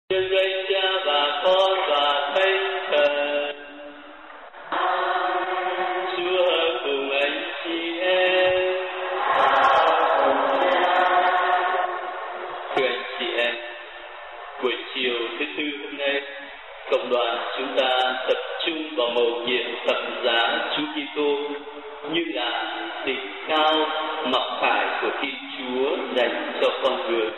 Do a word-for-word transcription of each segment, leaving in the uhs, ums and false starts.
Nhân danh Cha và Con và Thánh Thần. Chúa cùng anh chị em. Thưa anh chị em, buổi chiều thứ tư hôm nay, cộng đoàn chúng ta tập trung vào mầu nhiệm thập giá Chúa Kitô như là đỉnh cao mặc khải của Thiên Chúa dành cho con người.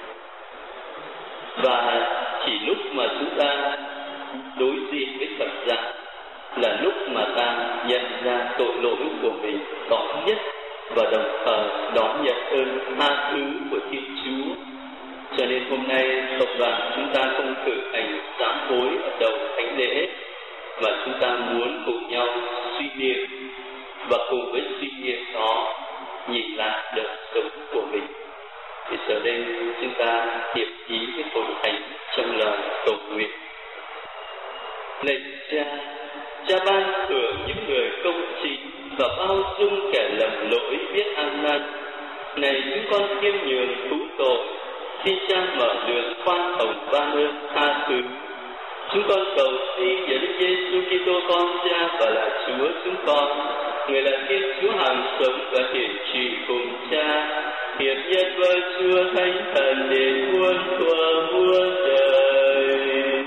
Và chỉ lúc mà chúng ta đối diện với thập giá là lúc mà ta nhận ra tội lỗi của mình rõ nhất và đồng thời đón nhận ơn tha thứ của Thiên Chúa. Cho nên hôm nay cộng đoàn chúng ta không thực hành sám hối ở đầu thánh lễ, mà chúng ta muốn cùng nhau suy niệm, và cùng với suy niệm đó nhìn lại đời sống của mình. Thì giờ đây chúng ta hiệp chí với hội thánh trong lời cầu nguyện. Lạy Cha, Cha ban thưởng những người công chính và bao dung kẻ lầm lỗi biết ăn năn. Này chúng con khiêm nhường cứu tội, xin Cha mở đường khoan hồng ban ơn tha thứ. Chúng con cầu xin dẫn Giêsu Kitô con Cha và là Chúa chúng con, người là Thiên Chúa hằng sống và hiển trị cùng Cha, hiệp nhất với Chúa Thánh Thần đến muôn thuở muôn đời.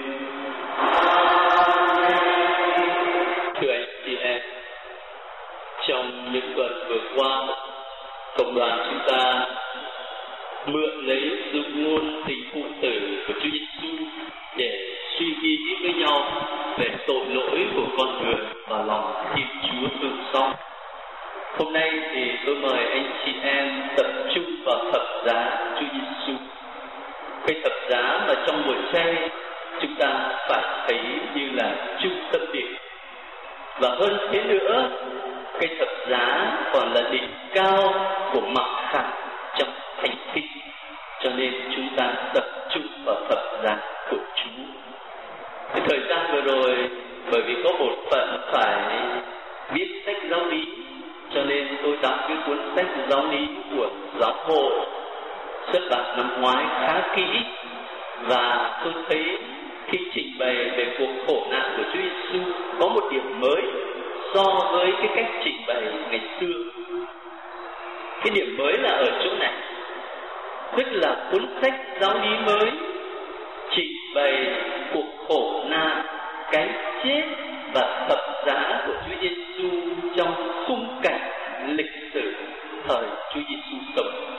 Thưa anh chị em, trong những tuần vừa qua, cộng đoàn chúng ta mượn lấy dụ ngôn tình phụ tử của Chúa Giêsu để suy nghĩ với nhau về tội lỗi của con người và lòng Thiên Chúa thương xót. Hôm nay thì tôi mời anh chị em tập trung vào thập giá Chúa Giêsu. Cái thập giá mà trong mùa chay chúng ta phải thấy như là trung tâm điểm. Và hơn thế nữa, cái thập giá còn là đỉnh cao của mặc khải trong thánh kinh. Cho nên chúng ta tập trung vào thập giá của Chúa. Cái thời gian vừa rồi, bởi vì có một phận phải viết sách giáo lý, cho nên tôi đọc cái cuốn sách giáo lý của giáo hội xuất bản năm ngoái khá kỹ, và tôi thấy khi trình bày về cuộc khổ nạn của Chúa Giêsu có một điểm mới so với cái cách trình bày ngày xưa. Cái điểm mới là ở chỗ này, tức là cuốn sách giáo lý mới trình bày cuộc khổ nạn, cái chết và thập giá của Chúa Giêsu trong khung cảnh lịch sử thời Chúa Giêsu sống.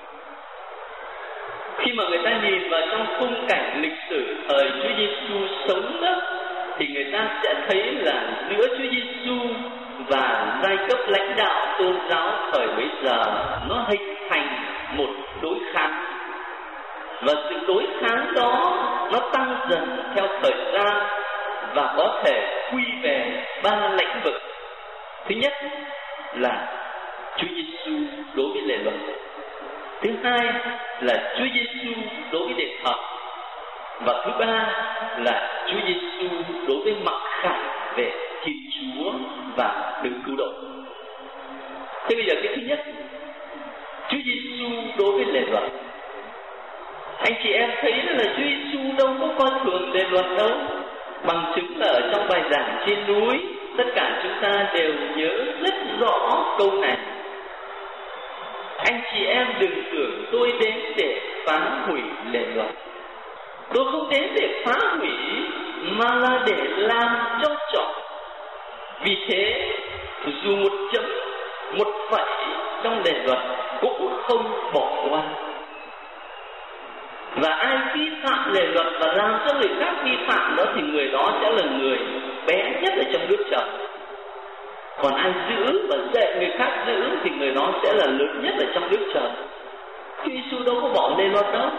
Khi mà người ta nhìn vào trong khung cảnh lịch sử thời Chúa Giêsu sống đó, thì người ta sẽ thấy là giữa Chúa Giêsu và giai cấp lãnh đạo tôn giáo thời bấy giờ nó hình thành một đối kháng. Và sự đối kháng đó nó tăng dần theo thời gian và có thể quy về ba lĩnh vực. Thứ nhất là Chúa Giêsu đối với lề luật. Thứ hai là Chúa Giêsu đối với đền thờ. Và thứ ba là Chúa Giêsu đối với mặc khải về Thiên Chúa và đấng cứu độ. Thế bây giờ cái thứ nhất, Chúa Giêsu đối với lề luật. Anh chị em thấy là Chúa Giêsu đâu có coi thường lề luật đâu. Bằng chứng là ở trong bài giảng trên núi, tất cả chúng ta đều nhớ rất rõ câu này. Anh chị em đừng tưởng tôi đến để phá hủy lề luật. Tôi không đến để phá hủy, mà là để làm cho trọn. Vì thế, dù một chấm, một phẩy trong lề luật cũng không bỏ qua. Và ai vi phạm lề luật và làm cho người khác vi phạm đó, thì người đó sẽ là người bé nhất ở trong nước trời. Còn ai giữ và dạy người khác giữ thì người đó sẽ là lớn nhất ở trong nước trời. Chúa Giêsu đâu có bỏ lề luật đâu.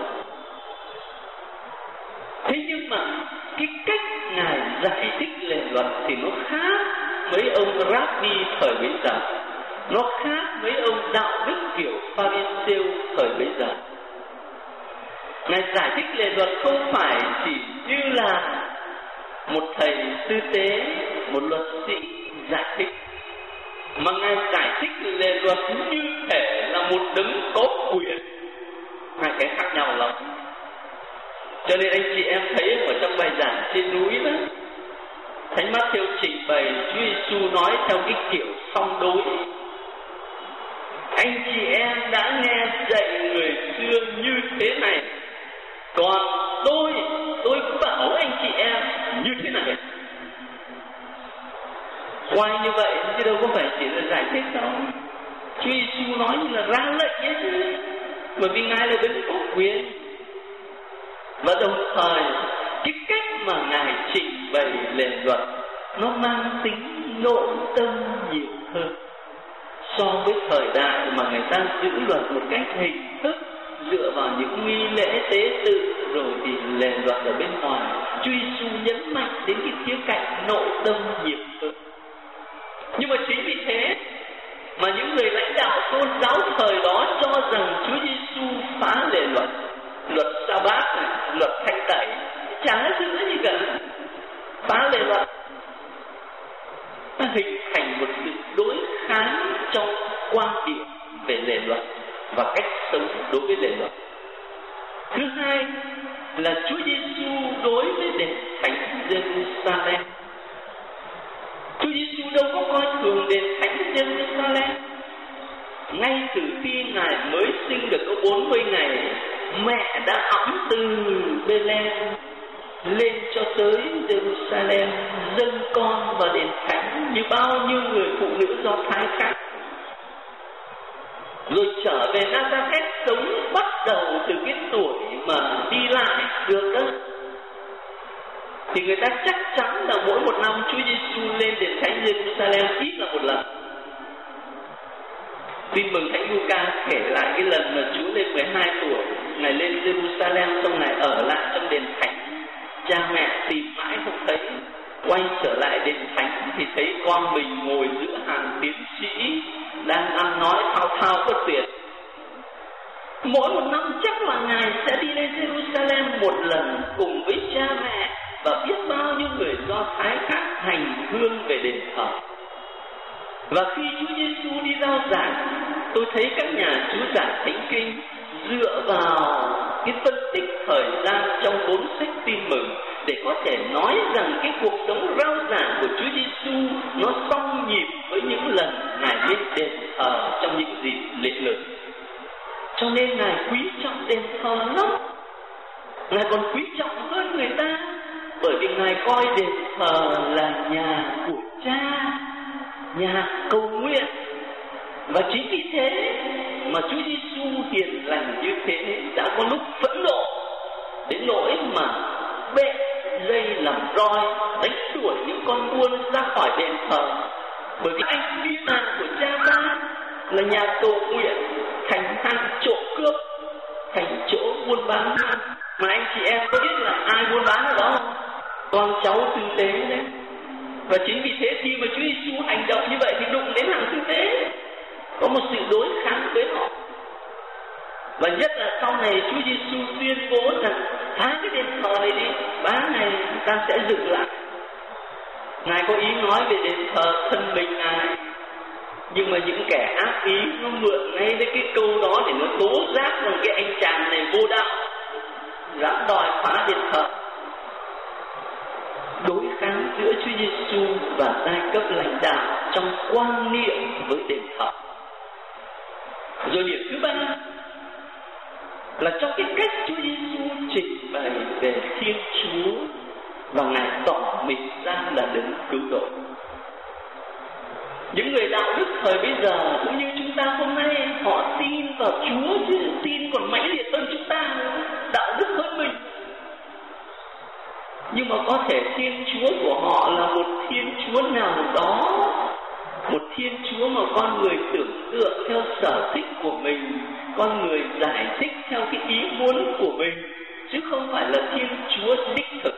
Thế nhưng mà cái cách Ngài giải thích lề luật thì nó khác mấy ông Rabbi thời bấy giờ, nó khác mấy ông đạo đức kiểu Pharisêu thời bấy giờ. Ngài giải thích lề luật không phải chỉ như là một thầy tư tế, một luật sĩ giải thích, mà Ngài giải thích lề luật như thể là một đấng có quyền. Hai cái khác nhau lắm. Cho nên anh chị em thấy ở trong bài giảng trên núi đó, Thánh Mát-thiêu trình bày Chúa Giêsu nói theo cái kiểu song đối. Anh chị em đã nghe dạy người xưa như thế này, còn tôi, tôi bảo anh chị em như thế này. Quay như vậy chứ đâu có phải chỉ là giải thích đâu. Chúa Giêsu nói như là ra lệnh ấy chứ, bởi vì Ngài là đấng có quyền. Và đồng thời cái cách mà Ngài trình bày lề luật nó mang tính nội tâm nhiều hơn so với thời đại mà người ta giữ luật một cách hình thức, dựa vào những nghi lễ tế tự rồi thì lề luật ở bên ngoài. Chúa Giêsu nhấn mạnh đến cái khía cạnh nội tâm nhiều hơn. Nhưng mà chính vì thế mà những người lãnh đạo tôn giáo thời đó cho rằng Chúa Giêsu phá lề luật, luật Sa-bát này, luật thanh tẩy, chả giữ gì cả, phá lề luật. Nó hình thành một sự đối kháng trong quan điểm về lề luật và cách sống đối với lề luật. Thứ hai là Chúa Giêsu đối với đền thánh Giê-ru-sa-lem. Chúa Giêsu đâu có coi thường đền thánh Giê-ru-sa-lem. Ngay từ khi Ngài mới sinh được có bốn mươi ngày, mẹ đã ẵm từ Bê-lem lên cho tới Giê-ru-sa-lem dâng con vào đền thánh như bao nhiêu người phụ nữ Do Thái khác. Rồi trở về Nazareth sống bắt đầu từ cái tuổi mà đi lại được đó, thì người ta chắc chắn là mỗi một năm Chúa Giêsu lên đền thánh Giê-ru-sa-lem ít là một lần. Tin mừng Thánh Luca kể lại cái lần mà Chúa lên mười hai tuổi, Ngài lên Giê-ru-sa-lem xong Ngài ở lại trong đền thánh. Cha mẹ tìm mãi không thấy, quay trở lại đền thánh thì thấy con mình ngồi giữa hàng tiến sĩ đang ăn nói thao thao bất tuyệt. Mỗi một năm chắc là Ngài sẽ đi lên Giê-ru-sa-lem một lần cùng với cha mẹ và biết bao nhiêu người Do Thái khác hành hương về đền thờ. Và khi Chúa Giêsu đi rao giảng, tôi thấy các nhà chú giải Thánh Kinh dựa vào cái phân tích thời gian trong bốn sách Tin mừng để có thể nói rằng cái cuộc sống rao giảng của Chúa Giêsu nó song nhịp với những lần Ngài lên đền thờ trong những dịp lễ lớn. Cho nên Ngài quý trọng đền thờ lắm. Ngài còn quý trọng hơn người ta, bởi vì Ngài coi đền thờ là nhà của Cha, nhà cầu nguyện. Và chính vì thế mà Chúa Giêsu hiền lành như thế đã có lúc phẫn nộ đến nỗi mà bệ dây làm roi đánh đuổi những con buôn ra khỏi đền thờ. Bởi vì anh đi nào của Cha ta là nhà cầu nguyện, thành hang trộm cướp, thành chỗ buôn bán. Mà anh chị em có biết là ai buôn bán ở đó không? Con cháu tư tế đấy. Và chính vì thế khi mà Chúa Giêsu hành động như vậy thì đụng đến hàng tư tế, có một sự đối kháng với họ. Và nhất là sau này Chúa Giêsu tuyên bố rằng phá cái đền thờ này đi, ba ngày ta sẽ dựng lại. Ngài có ý nói về đền thờ thân mình Ngài, nhưng mà những kẻ ác ý nó mượn ngay đến cái câu đó để nó tố giác rằng cái anh chàng này vô đạo, dám đòi phá đền thờ. Đối kháng giữa Chúa Giêsu và giai cấp lãnh đạo trong quan niệm với đền thờ. Rồi điểm thứ ba là trong cái cách Chúa Giêsu trình bày về Thiên Chúa và Ngài tỏ mình ra là đấng cứu độ. Những người đạo đức thời bây giờ cũng như chúng ta hôm nay, họ tin vào Chúa chứ tin còn mãnh liệt hơn chúng ta, đạo đức hơn mình. Nhưng mà có thể Thiên Chúa của họ là một Thiên Chúa nào đó, một Thiên Chúa mà con người tưởng tượng theo sở thích của mình, con người giải thích theo cái ý muốn của mình, chứ không phải là Thiên Chúa đích thực.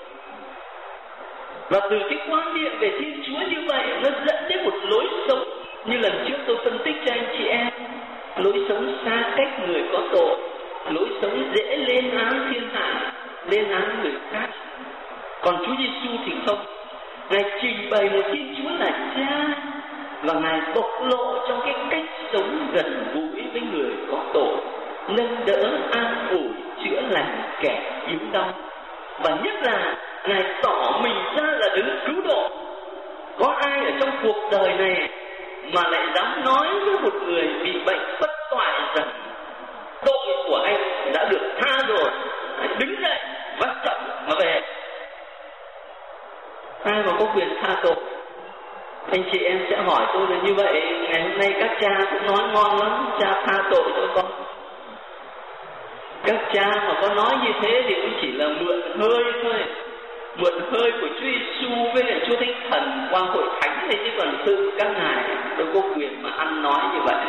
Và từ cái quan niệm về Thiên Chúa như vậy, nó dẫn đến một lối sống như lần trước tôi phân tích cho anh chị em, lối sống xa cách người có tội, lối sống dễ lên án thiên hạ, lên án người khác. Còn Chúa Giêsu thì không. Ngài trình bày một Thiên Chúa là Cha, và Ngài bộc lộ trong cái cách sống gần gũi với người có tội, nâng đỡ an ủi chữa lành kẻ yếu đau. Và nhất là Ngài tỏ mình ra là đấng cứu độ. Có ai ở trong cuộc đời này mà lại dám nói với một người bị bệnh bất toại rằng tội của anh đã được tha rồi, hãy đứng dậy vác chậm mà về? Ai mà có quyền tha tội? Anh chị em sẽ hỏi tôi là như vậy, ngày hôm nay các cha cũng nói ngon lắm, cha tha tội cho con. Các cha mà có nói như thế thì cũng chỉ là mượn hơi thôi, mượn hơi của Chúa Giêsu với lại Chúa Thánh Thần qua hội thánh này, chứ còn tự các ngài đâu có quyền mà ăn nói như vậy.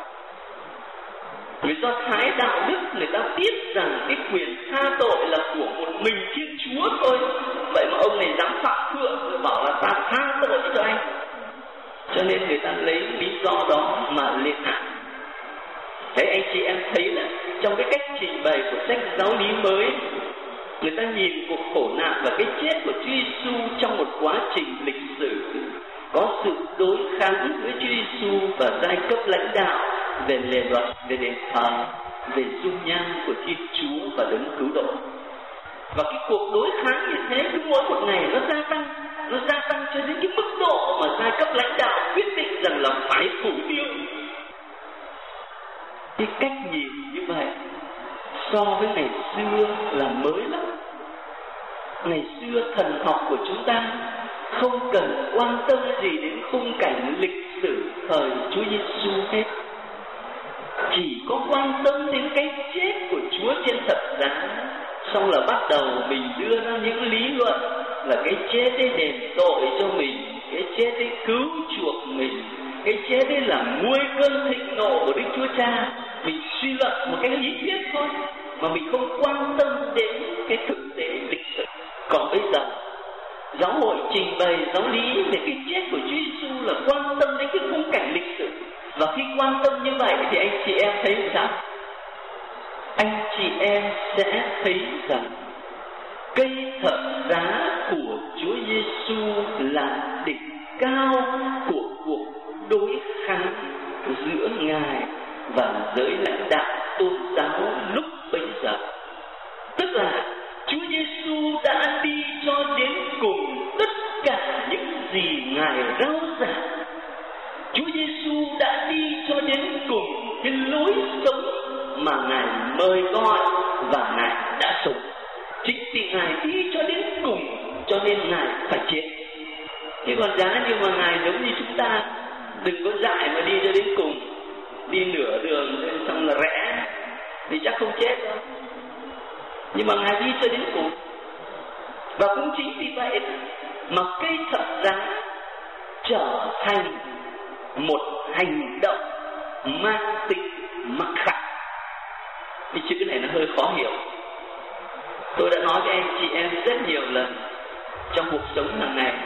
Vì do thái đạo đức người ta biết rằng cái quyền tha tội là của một mình Thiên Chúa thôi. Vậy mà ông này dám phạm thượng rồi bảo là ta tha tội cho anh, cho nên người ta lấy lý do đó mà lên án. Thế anh chị em thấy là trong cái cách trình bày của sách giáo lý mới, người ta nhìn cuộc khổ nạn và cái chết của Chúa Giêsu trong một quá trình lịch sử, có sự đối kháng giữa Chúa Giêsu và giai cấp lãnh đạo về lề luật, về đền thờ, về dung nhan của Thiên Chúa và đấng cứu độ. Và cái cuộc đối kháng như thế cứ mỗi một ngày nó gia tăng, nó gia tăng cho đến cái mức độ mà giai cấp lãnh đạo quyết định rằng là phải phủ tiêu. Cái cách nhìn như vậy so với ngày xưa là mới lắm. Ngày xưa thần học của chúng ta không cần quan tâm gì đến khung cảnh lịch sử thời Chúa Giêsu hết, chỉ có quan tâm đến cái chết của Chúa trên thập giá. Xong là bắt đầu mình đưa ra những lý luận là cái chết ấy đền tội cho mình, cái chết ấy cứu chuộc mình, cái chết ấy là nguôi cơn thịnh nộ của Đức Chúa Cha. Mình suy luận một cái lý thuyết thôi, mà mình không quan tâm đến cái thực tế lịch sử. Còn bây giờ giáo hội trình bày giáo lý về cái chết của Chúa Giêsu là quan tâm đến cái khung cảnh lịch sử. Và khi quan tâm như vậy thì anh chị em thấy sao? Anh chị em sẽ thấy rằng cây thập giá của Chúa Giêsu là đỉnh cao của cuộc đối kháng giữa Ngài và giới lãnh đạo tôn giáo lúc bấy giờ. Tức là Chúa Giêsu đã đi cho đến cùng tất cả những gì Ngài rao giảng. Chúa Giêsu đã đi cho đến cùng cái lối sống mà Ngài mời gọi và Ngài đã sống. Chính vì Ngài đi cho đến cùng cho nên Ngài phải chết. Thế còn giá như mà Ngài giống như chúng ta, đừng có dại mà đi cho đến cùng, đi nửa đường xong là rẽ thì chắc không chết đâu. Nhưng mà Ngài đi cho đến cùng. Và cũng chính vì vậy mà cây thập giá trở thành một hành động mang tính mặc khải. Cái chữ này nó hơi khó hiểu. Tôi đã nói với anh chị em rất nhiều lần, trong cuộc sống hàng ngày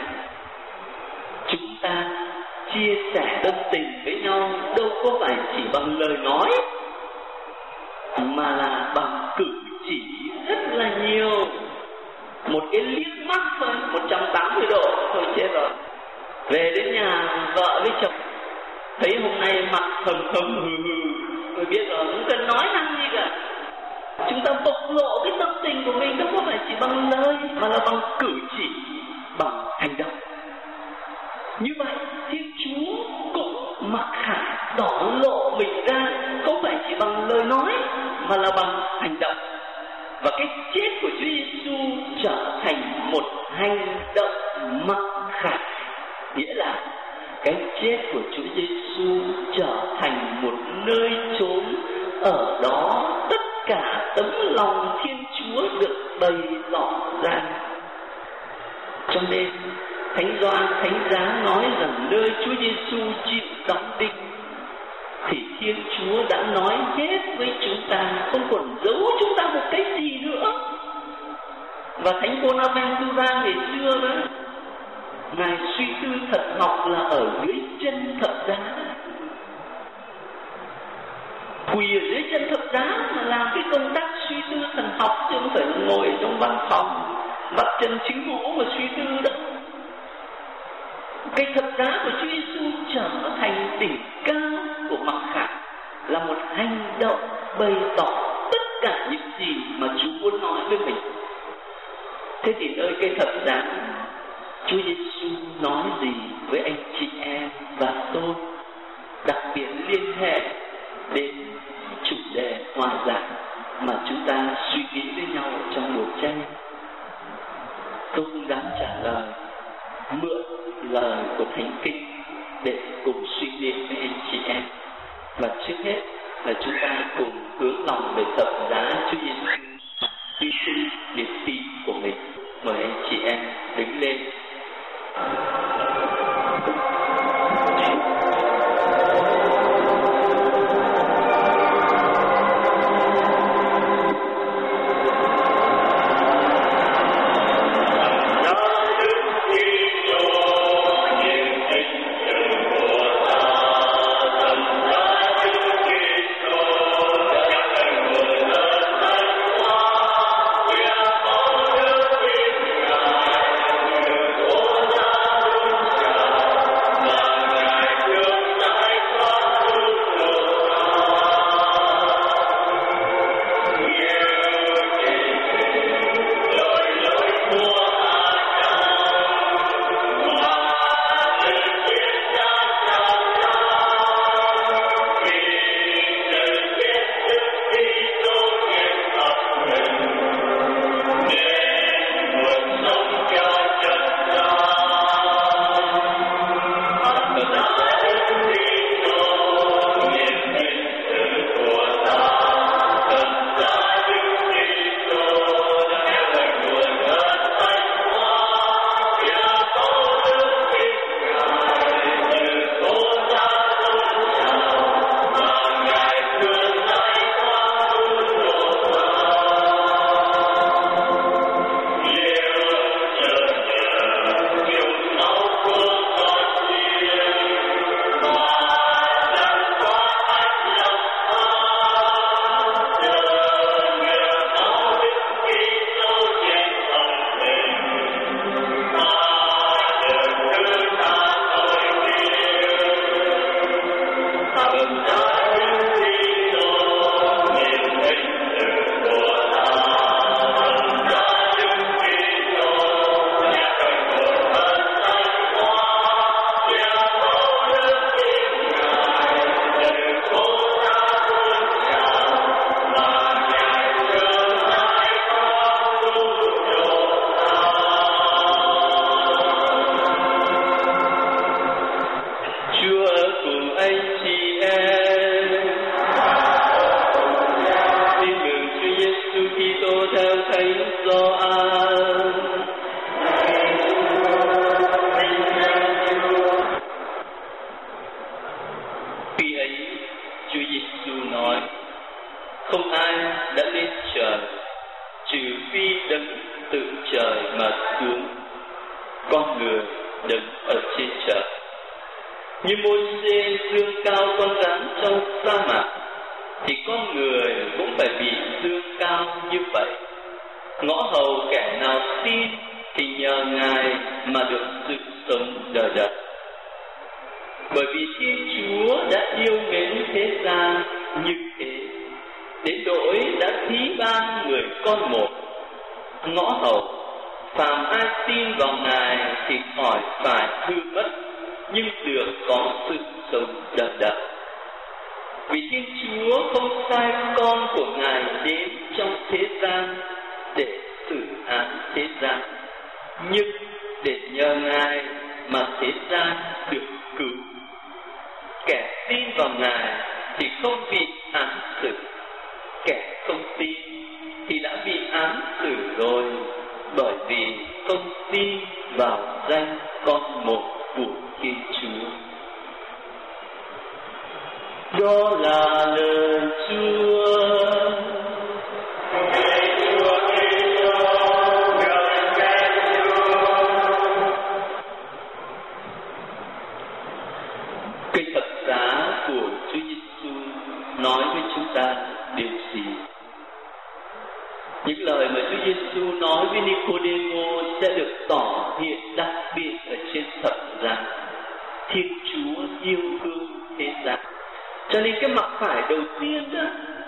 chúng ta chia sẻ tâm tình với nhau đâu có phải chỉ bằng lời nói, mà là bằng cử chỉ rất là nhiều. Một cái liếc mắt thôi, một trăm tám mươi độ thôi chết rồi. Về đến nhà vợ với chồng thấy hôm nay mặt hầm hầm hừ hừ, tôi biết rồi, không cần nói năng gì cả. Chúng ta bộc lộ cái tâm tình của mình đâu có phải chỉ bằng lời, mà là bằng cử chỉ, bằng hành động. Như vậy Thiên Chúa cũng mặc khải tỏ lộ mình ra, không phải chỉ bằng lời nói mà là bằng hành động. Và cái chết của Chúa Giêsu trở thành một hành động mặc khải, nghĩa là cái chết của Chúa Giêsu trở thành một nơi chốn, ở đó tất cả tấm lòng Thiên Chúa được bày tỏ ra. Cho nên Thánh Gioan Thánh Giá nói rằng nơi Chúa Giêsu chịu đóng đinh thì Thiên Chúa đã nói hết với chúng ta, không còn giấu chúng ta một cái gì nữa. Và Thánh Bonaventura ngày xưa đó, Ngài suy tư thật học là ở dưới chân thập giá, quỳ ở dưới chân thập giá mà làm cái công tác suy tư thần học, chứ không phải ngồi trong văn phòng bắt chân chính ngũ mà suy tư đâu. Cái thập giá của Chúa Giêsu trở thành đỉnh cao của mặc khải, là một hành động bày tỏ tất cả những gì mà Chúa muốn nói với mình. Thế thì nơi cây thập giá, Chúa Giêsu nói gì với anh chị em và tôi, đặc biệt liên hệ đến chủ đề hòa giải mà chúng ta suy nghĩ với nhau ở trong buổi chay? Tôi không dám trả lời, mượn lời của Thánh Kinh để cùng suy niệm với anh chị em. Và trước hết là chúng ta cùng hướng lòng về thập giá Chúa Giêsu hy sinh niềm tin của mình. Mời anh chị em đứng lên.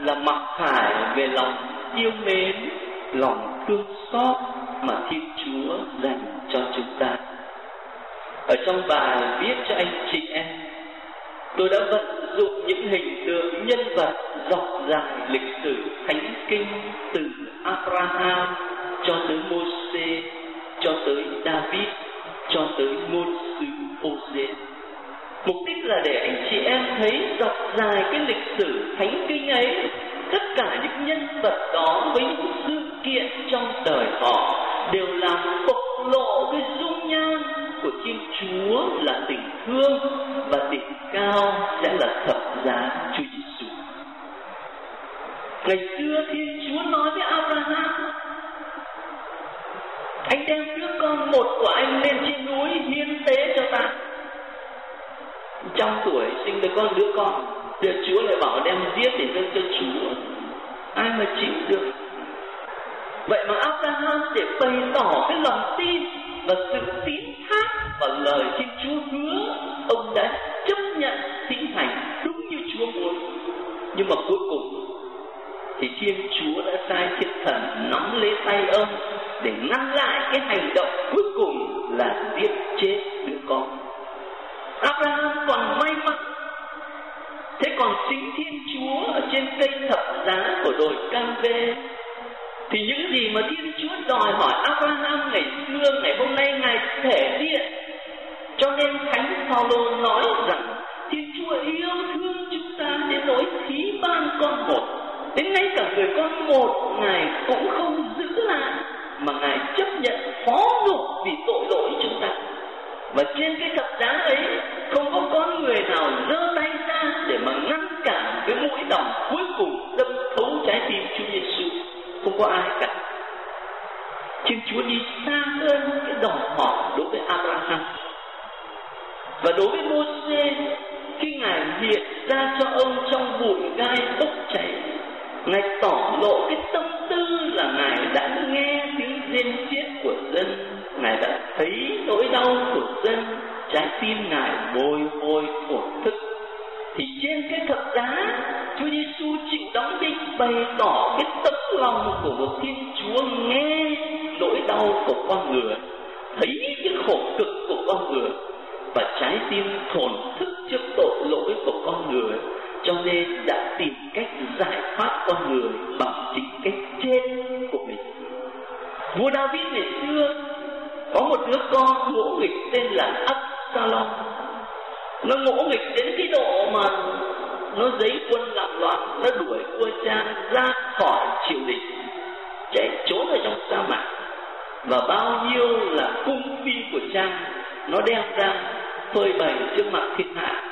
là mặc khải về lòng yêu mến, lòng thương xót mà Thiên Chúa dành cho chúng ta. Ở trong bài viết cho anh chị em, tôi đã vận dụng những hình tượng nhân vật dọc dài lịch sử Thánh Kinh từ Abraham cho tới Mô-sê, cho tới David, cho tới ngôn sứ Ô-dê. Mục đích là để anh chị em thấy dọc dài cái lịch sử Thánh Kinh ấy, tất cả những nhân vật đó với những sự kiện trong đời họ đều làm bộc lộ cái dung nhan của Thiên Chúa là tình thương, và đỉnh cao sẽ là thập giá Chúa Giêsu. Ngày xưa Thiên Chúa nói với Abraham: anh đem đứa con một của anh lên trên núi hiến tế cho ta. Trăm tuổi sinh được con đứa con, được Chúa lại bảo đem giết để dâng cho Chúa. Ai mà chịu được? Vậy mà Abraham để bày tỏ cái lòng tin và sự tín thác vào lời Thiên Chúa hứa, ông đã chấp nhận thi hành đúng như Chúa muốn. Nhưng mà cuối cùng thì Thiên Chúa đã sai thiên thần nắm lấy tay ông để ngăn lại cái hành động cuối cùng là giết chết đứa con. Abraham còn may mắn. Thế còn chính Thiên Chúa ở trên cây thập giá của đồi Can-vê, thì những gì mà Thiên Chúa đòi hỏi Abraham ngày xưa, ngày hôm nay Ngài thể hiện. Cho nên Thánh Phaolô nói rằng Thiên Chúa yêu thương chúng ta đến nỗi thí ban con một, đến ngay cả người con một Ngài cũng không giữ lại, mà Ngài chấp nhận phó nộp vì tội lỗi chúng ta. Và trên cái thập giá ấy không có con người nào giơ tay ra để mà ngăn cản cái mũi đòn cuối cùng đâm thấu trái tim Chúa Giêsu. Không có ai cả. Thiên Chúa đi xa hơn cái đòi hỏi đối với Abraham. Và đối với Mô-sê, khi Ngài hiện ra cho ông trong bụi gai bốc cháy, Ngài tỏ lộ cái tâm tư là Ngài đã nghe tiếng rên xiết của dân, Ngài đã thấy nỗi đau của dân, trái tim Ngài bồi hồi thổn thức. Thì trên cái thập giá, Chúa Giêsu chịu đóng đinh bày tỏ cái tấm lòng của một Thiên Chúa nghe nỗi đau của con người, thấy cái khổ cực của con người, và trái tim thổn thức trước tội lỗi của con người, cho nên đã tìm cách giải thoát con người bằng chính cái chết của mình. Vua David ngày xưa có một đứa con ngỗ nghịch tên là Absalom. Nó ngỗ nghịch đến cái độ mà nó giấy quân làm loạn, nó đuổi vua cha ra khỏi triều đình, chạy trốn ở trong sa mạc. Và bao nhiêu là cung phi của cha nó đem ra phơi bày trước mặt thiên hạ.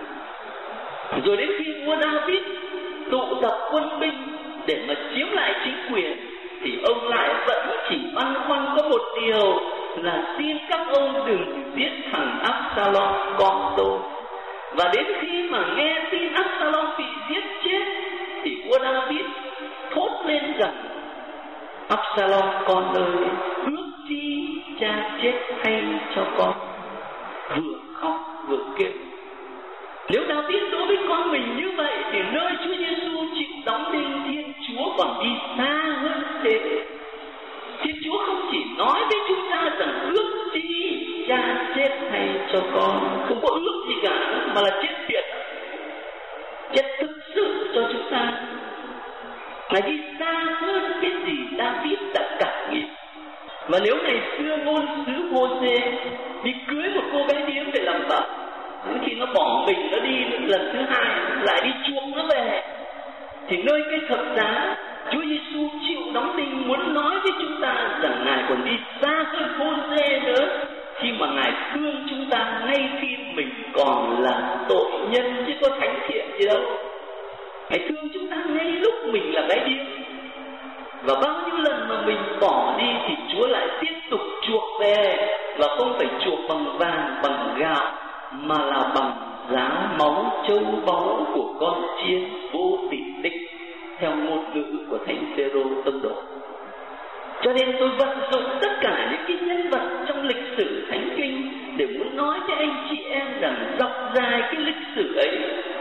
Rồi đến khi vua David tụ tập quân binh để mà chiếm lại chính quyền, thì ông lại vẫn chỉ băn khoăn có một điều là xin các ông đừng giết thằng Absalom con tôi. Và đến khi mà nghe tin Absalom bị giết chết, thì vua David thốt lên rằng: Absalom con ơi, ước chi cha chết thay cho con. Vừa khóc vừa kêu. Nếu David đối với con mình như vậy, thì nơi Chúa Giêsu chịu đóng đinh, Thiên Chúa còn đi xa hơn thế. Thiên Chúa không chỉ nói với chúng ta rằng ước chi cha chết thay cho con, không có ước gì cả, mà là chết thiệt, chết thực sự cho chúng ta. Ngài đi xa hơn cái gì David đã cảm nghiệm. Và nếu ngày xưa ngôn sứ Hô-sê đi cưới một cô bé điếm để làm vợ, đến khi nó bỏ mình nó đi lần thứ hai lại đi chuộc nó về, thì nơi cái thập giá, Chúa Giêsu chịu đóng đinh muốn nói với chúng ta rằng Ngài còn đi xa hơn Hô-sê nữa, khi mà Ngài thương chúng ta ngay khi mình còn là tội nhân chứ có thánh thiện gì đâu. Ngài thương chúng ta ngay lúc mình là gái điếm. Và bao nhiêu lần mà mình bỏ đi thì Chúa lại tiếp tục chuộc về, và không phải chuộc bằng vàng, bằng gạo, mà là bằng giá máu châu báu của con chiên vô tịch đích, theo ngôn ngữ của Thánh Phêrô Tông Đồ. Cho nên tôi vận dụng tất cả những cái nhân vật trong lịch sử Thánh Kinh để muốn nói cho anh chị em rằng dọc dài cái lịch sử ấy thì dung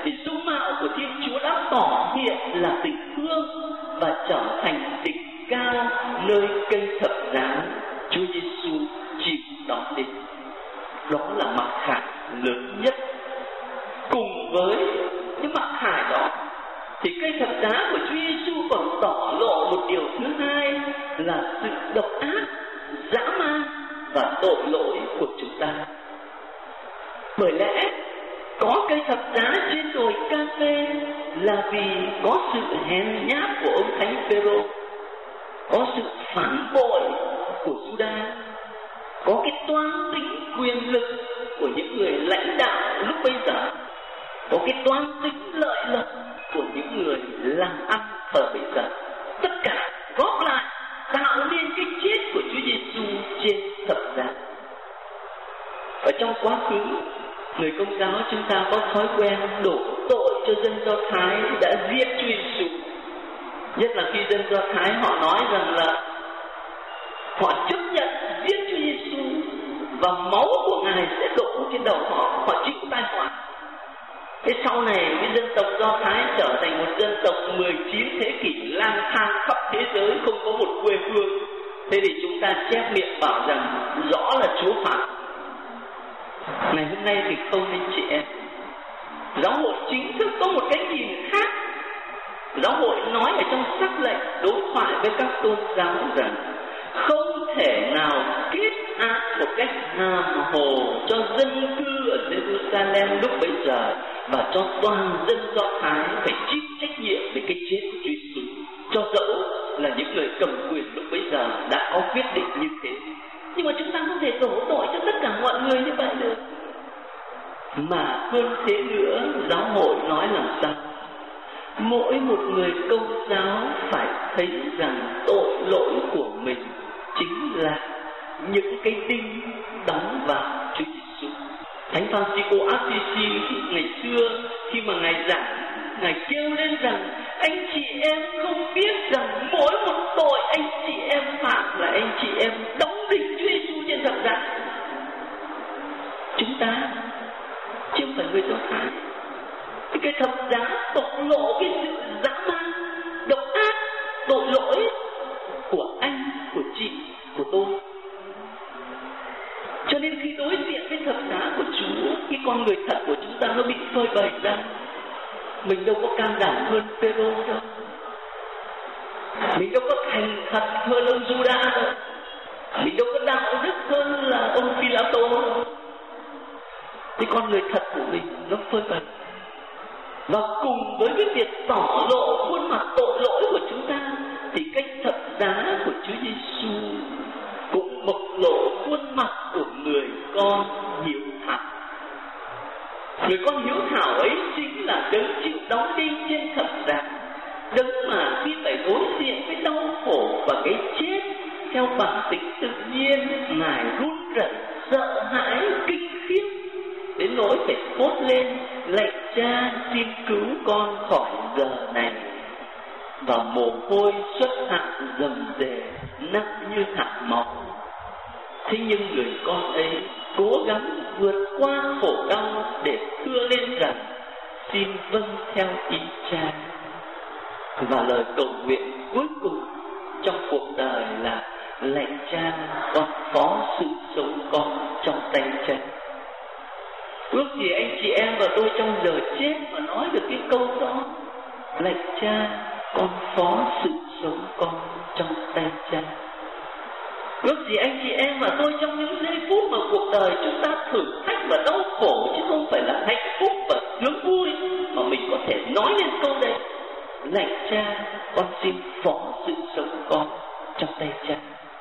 Dung mạo của Thiên Chúa đã tỏ hiện là tình thương và trở thành đỉnh cao nơi cây thập giá Chúa Giêsu chịu đón đến. Đó là mặc khải lớn nhất. Cùng với cái mặc khải đó thì cây thập giá của Chúa Giêsu còn tỏ lộ một điều thứ hai là sự độc ác, dã man và tội lỗi của chúng ta. Bởi lẽ có cây thập giá trên đồi Ca-phê là vì có sự hèn nhát của ông Thánh Phêrô, có sự phản bội của Giu-đa, có cái toan tính quyền lực của những người lãnh đạo lúc bây giờ, có cái toan tính lợi lộc của những người làm ăn ở bây giờ. Tất cả góp lại tạo nên cái chết của Chúa Giêsu trên thập giá. Ở trong quá khứ, người Công giáo chúng ta có thói quen đổ tội cho dân Do Thái đã giết Chúa Giêsu. Nhất là khi dân Do Thái họ nói rằng là họ chấp nhận giết Chúa Giêsu và máu của Ngài sẽ đổ trên đầu họ, họ chịu tai họa. Thế sau này cái dân tộc Do Thái trở thành một dân tộc mười chín thế kỷ lang thang khắp thế giới, không có một quê hương. Thế thì chúng ta chép miệng bảo rằng rõ là Chúa phạm. Ngày hôm nay thì không, anh chị em. Giáo hội chính thức có một cái nhìn khác. Giáo hội nói ở trong sắc lệnh đối thoại với các tôn giáo rằng không thể nào kết ác một cách hàm hồ cho dân cư ở Jerusalem lúc bấy giờ và cho toàn dân Do Thái phải chịu trách nhiệm về cái chết của Chúa Giêsu, cho dẫu là những người cầm quyền lúc bấy giờ đã có quyết định như thế. Nhưng mà chúng ta không thể đổ tội cho tất cả mọi người như vậy được. Mà hơn thế nữa, giáo hội nói làm sao? Mỗi một người Công giáo phải thấy rằng tội lỗi của mình chính là những cái đinh đóng vào Chúa Giêsu. Thánh Francisco Assisi ngày xưa khi mà Ngài giảng, Ngài kêu lên rằng anh chị em không biết rằng mỗi một tội anh chị em phạm là anh chị em đóng đinh Chúa Giêsu trên thập giá. Chúng ta chứ không phải người Do Thái. Cái thập giá bộc lộ cái sự dã man, độc ác, tội lỗi của anh, của chị, của tôi. Cho nên khi đối diện với thập giá của Chúa, cái con người thật của chúng ta nó bị phơi bày ra. Mình đâu có can đảm hơn Phêrô đâu, mình đâu có thành thật hơn ông Giu-đa đâu, mình đâu có đạo đức hơn là ông Phi-la-tô đâu. Cái con người thật của mình nó phơi bày. Và cùng với cái việc tỏ lộ khuôn mặt tội lỗi của chúng ta thì cái thập giá của Chúa Giêsu cũng bộc lộ khuôn mặt của người con hiếu thảo. Người con hiếu thảo ấy chính là đấng chịu đóng đinh trên thập giá, đấng mà khi phải đối diện với đau khổ và cái chết theo bản tính tự nhiên, Ngài run rẩy, sợ hãi, kinh khiếp đến nỗi phải thốt lên: lạy Cha, xin cứu con khỏi giờ này. Và mồ hôi xuất hạt rầm rề, nặng như hạt máu. Thế nhưng người con ấy cố gắng vượt qua khổ đau để thưa lên rằng: xin vâng theo ý Cha. Và lời cầu nguyện cuối cùng trong cuộc đời là: lạy Cha, con phó sự sống con trong tay Cha. Ước gì anh chị em và tôi trong giờ chết mà nói được cái câu đó: lạy Cha, con phó sự sống con trong tay Cha. Ước gì anh chị em và tôi trong những giây phút mà cuộc đời chúng ta thử thách và đau khổ, chứ không phải là hạnh phúc và sướng vui, mà mình có thể nói lên câu đấy: lạy Cha, con xin phó sự sống con trong tay Cha.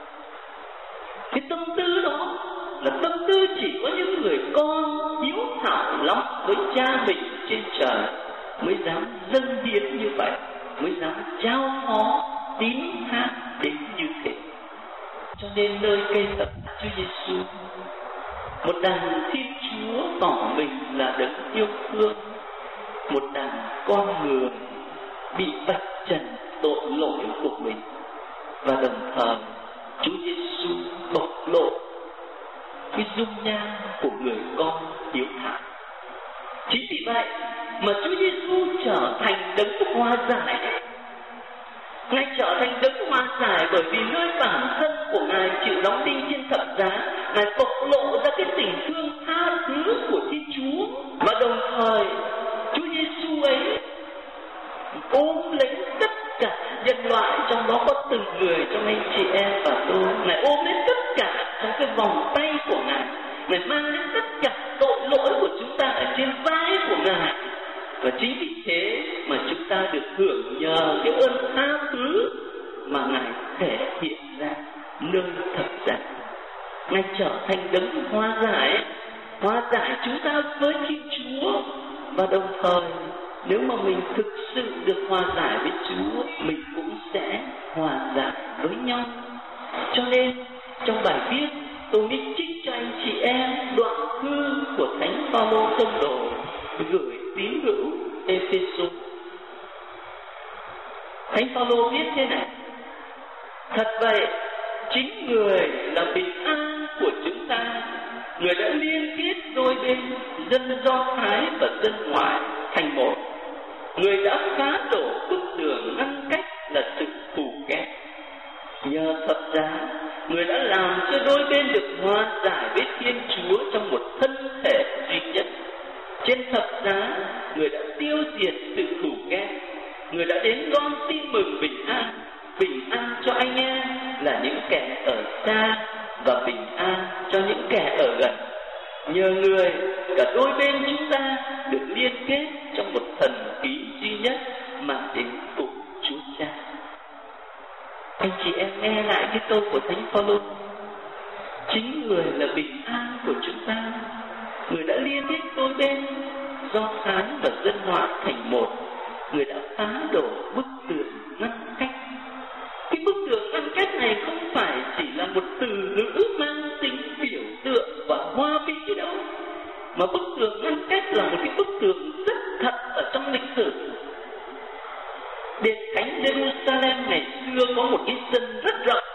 Cái tâm tư đó là tâm tư chỉ có những người con hiếu thảo lắm với Cha mình trên trời mới dám dâng hiến như vậy, mới dám trao phó tín thác đến như thế. Cho nên nơi cây thập Chúa Giêsu, một đàn Thiên Chúa tỏ mình là đấng yêu thương, một đàn con người bị vạch trần tội lỗi của mình, và đồng thời Chúa Giêsu bộc lộ cái dung nhan của người con hiếu thảo. Chính vì vậy mà Chúa Giêsu trở thành đấng hòa giải. Ngài trở thành đấng hòa giải bởi vì nơi bản thân của Ngài chịu đóng đinh trên thập giá, Ngài bộc lộ ra cái tình thương tha thứ của Thiên Chúa, và đồng thời Chúa Giêsu ấy ôm lấy tất cả nhân loại, trong đó có từng người trong anh chị em và tôi. Ngài ôm lấy tất cả trong cái vòng tay của Ngài. Ngài mang đến tất cả tội lỗi của chúng ta ở trên vai của Ngài. Và chính vì thế mà chúng ta được hưởng nhờ cái ơn tha thứ mà Ngài thể hiện ra nơi thập giá. Ngài trở thành đấng hóa giải, hóa giải chúng ta với Thiên Chúa. Và đồng thời nếu mà mình thực sự được hòa giải với Chúa, mình cũng sẽ hòa giải với nhau. Cho nên trong bài viết tôi mới trích cho anh chị em đoạn thư của Thánh Phaolô tông đồ gửi tín hữu Ê-phê-sô. Thánh Phaolô viết thế này: thật vậy, chính người là bình an của chúng ta, người đã liên kết đôi bên dân Do Thái và dân ngoại thành một. Người đã phá đổ bức tường ngăn cách là sự thù ghét. Nhờ thập giá, người đã làm cho đôi bên được hòa giải với Thiên Chúa trong một thân thể duy nhất. Trên thập giá, người đã tiêu diệt sự thù ghét. Người đã đến loan tin mừng bình an, bình an cho anh em là những kẻ ở xa và bình an cho những kẻ ở gần. Nhờ người, cả đôi bên chúng ta được liên kết trong một thần khí duy nhất mang đến cùng Chúa Cha. Anh chị em nghe lại cái câu của Thánh Phaolô: chính người là bình an của chúng ta, người đã liên kết đôi bên Do Thái và dân ngoại thành một. Người đã phá đổ bức tường ngăn cách. Cái bức tường ngăn cách này không phải chỉ là một từ ngữ mang tính biểu tượng và hoa mỹ đâu, mà bức tường ngăn cách là một cái bức tường rất thật ở trong lịch sử. Điện thánh Jerusalem ngày xưa có một cái sân rất rộng.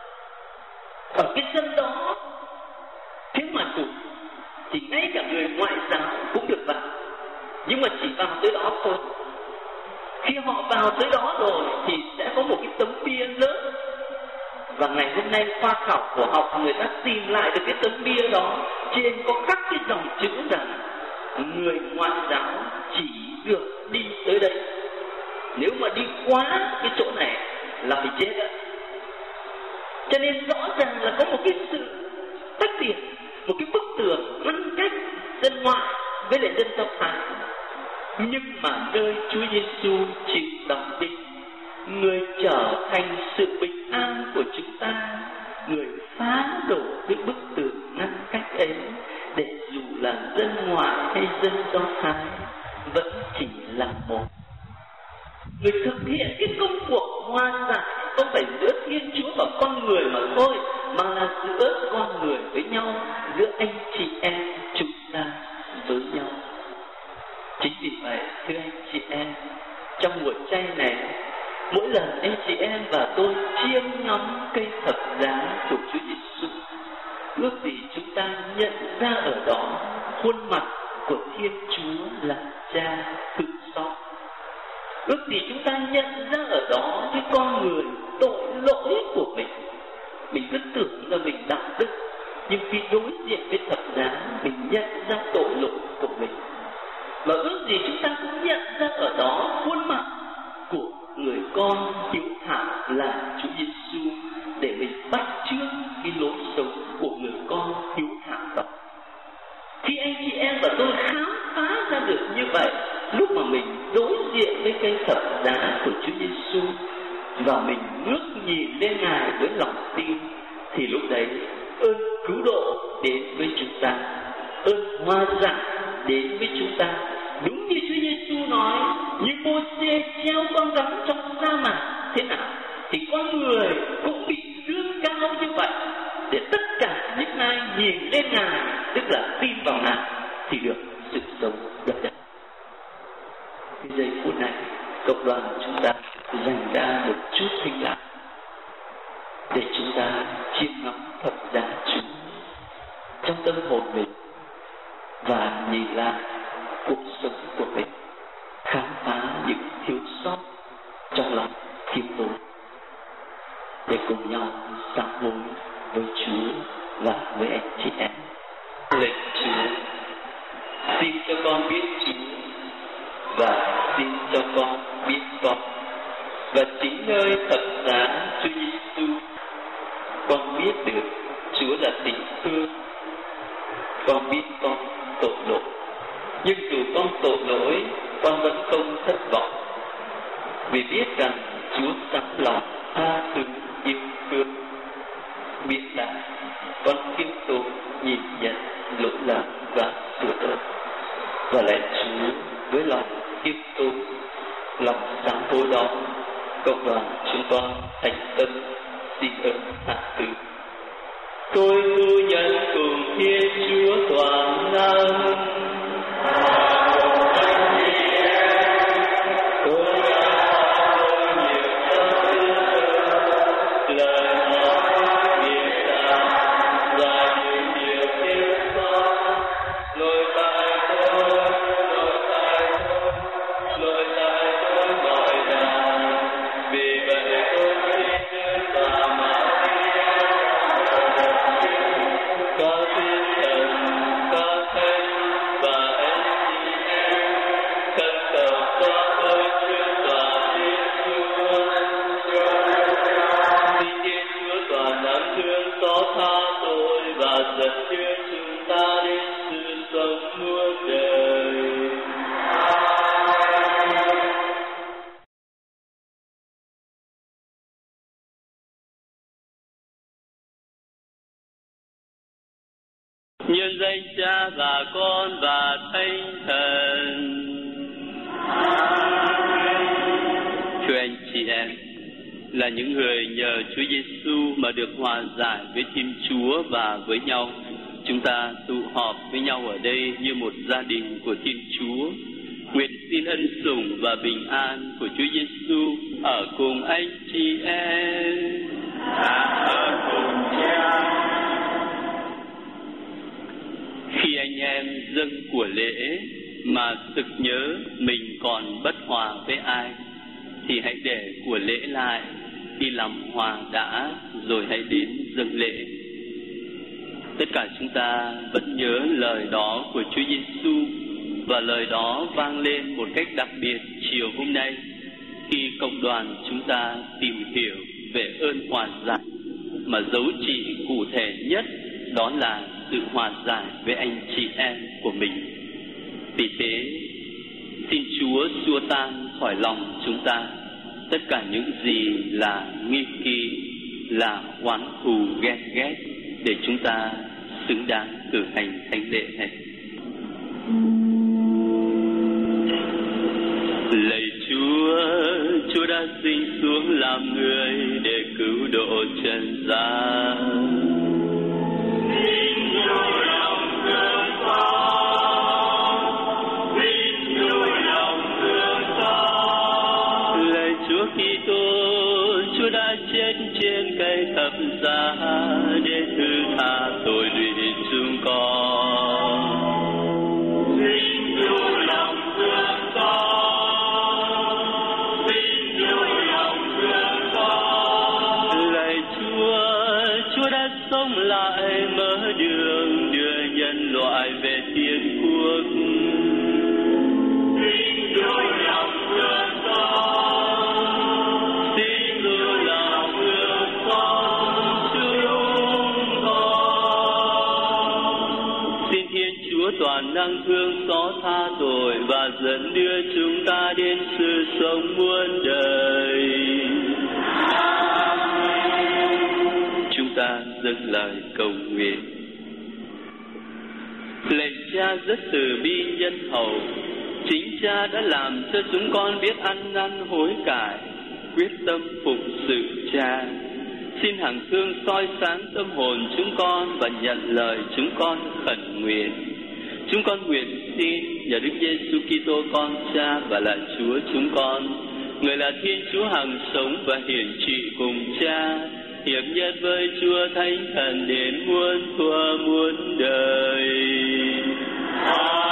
Ở cái sân đó thiếu mà chủ thì ngay cả người ngoại giáo cũng được vào, nhưng mà chỉ vào tới đó thôi. Khi họ vào tới đó rồi thì sẽ có một cái tấm bia lớn, và ngày hôm nay khoa khảo cổ học người ta tìm lại được cái tấm bia đó, trên có khắc cái dòng chữ rằng người ngoại giáo chỉ được đi tới đây, nếu mà đi quá cái chỗ này là phải chết đó. Cho nên rõ ràng là có một cái sự tách biệt, một cái bức tường ngăn cách dân ngoại với lại dân Do Thái. Nhưng mà nơi Chúa Giêsu chịu đóng đinh, người trở thành sự bình an của chúng ta, người phá đổ cái bức tường ngăn cách ấy, để dù là dân ngoại hay dân Do Thái vẫn chỉ là một. Người thực hiện cái công cuộc hòa giải không phải giữa Thiên Chúa và con người mà thôi, mà là giữa con người với nhau, giữa anh chị em chúng ta với nhau. Chính vì vậy, thưa anh chị em, trong buổi chay này, mỗi lần anh chị em và tôi chiêm ngắm cây thập giá của Chúa Giêsu, ước gì chúng ta nhận ra ở đó khuôn mặt của Thiên Chúa là Cha thương xót. Ước gì chúng ta nhận ra ở đó cái con người tội lỗi của mình. Mình cứ tưởng là mình đạo đức, nhưng khi đối diện với thập giá, mình nhận ra tội lỗi của mình. Và ước gì chúng ta cũng nhận ra ở đó khuôn mặt của người con hiếu thảo là Chúa Giêsu, để mình bắt chước cái lối sống của người con hiếu thảo đó. Khi anh chị em và tôi khám phá ra được như vậy, lúc mà mình đối diện với cây thập giá của Chúa Giêsu và mình ngước nhìn lên Ngài với lòng tin, thì lúc đấy ơn cứu độ đến với chúng ta, ơn hòa giải đến với chúng ta. Đúng như Chúa Giêsu nói, như Mô-sê treo con rắn trong sa mạc thế nào, thì con người cũng bị dương cao như vậy, để tất cả những ai nhìn lên Ngài, tức là tin vào Ngài, thì được sự sống đời đời. Cái giây phút này, cộng đoàn chúng ta dành ra một chút thinh lặng để chúng ta chiêm ngắm thập giá Chúa trong tâm hồn mình, và nhìn lại cuộc sống của mình, khám phá những thiếu sót trong lòng khiêm tốn để cùng nhau sám hối với Chúa và với anh chị em. Lạy Chúa, xin cho con biết Chúa và xin cho con biết con, và chính nơi thập giá Chúa Giêsu con biết được Chúa là tình thương. Con biết con tội lỗi, nhưng dù con tội lỗi, con vẫn không thất vọng, vì biết rằng Chúa sẵn lòng tha thứ yêu thương. Biết là con khiêm tốn nhìn nhận lỗi lầm và sửa đổi, và lạy Chúa với lòng khiêm tốn, lòng sám hối đó, cộng đoàn chúng con thành tâm xin ơn tha thứ. Tôi thu nhận cùng Thiên Chúa toàn năng, nhân danh Cha và Con và Thánh Thần. Thưa anh chị em, là những người nhờ Chúa Giêsu mà được hòa giải với Thiên Chúa và với nhau, chúng ta tụ họp với nhau ở đây như một gia đình của Thiên Chúa. Nguyện xin ân sủng và bình an của Chúa Giêsu ở cùng anh chị em. Ở cùng Cha. Khi anh em dâng của lễ mà sực nhớ mình còn bất hòa với ai, thì hãy để của lễ lại, đi làm hòa đã, rồi hãy đến dâng lễ. Tất cả chúng ta vẫn nhớ lời đó của Chúa Giêsu, và lời đó vang lên một cách đặc biệt chiều hôm nay, khi cộng đoàn chúng ta tìm hiểu về ơn hòa giải, mà dấu chỉ cụ thể nhất đó là sự hòa giải với anh chị em của mình. Vì thế, xin Chúa xua tan khỏi lòng chúng ta tất cả những gì là nghi kỵ, là oán thù ghen ghét, để chúng ta xứng đáng cử hành thánh lễ này. Lạy Chúa, Chúa đã sinh xuống làm người để cứu độ trần gian. Chúa đã chết trên cây thập giá để thứ tha tội lụy chúng con. Xin cứu lòng thương con, xin cứu lòng thương con. Lạy Chúa, Chúa đã sống lại mở đường đưa nhân loại về thiên quốc. Xin cứu lòng thương con. Toàn năng thương xót tha tội và dẫn đưa chúng ta đến sự sống muôn đời. Chúng ta dâng lời cầu nguyện. Lạy Cha rất từ bi nhân hậu, chính Cha đã làm cho chúng con biết ăn năn hối cải, quyết tâm phụng sự Cha. Xin hằng thương soi sáng tâm hồn chúng con và nhận lời chúng con khẩn nguyện. Chúng con nguyện xin nhờ Đức Giêsu Kitô con Cha và là Chúa chúng con, người là Thiên Chúa hằng sống và hiển trị cùng Cha, hiệp nhất với Chúa Thánh Thần đến muôn thuở muôn đời. Amen.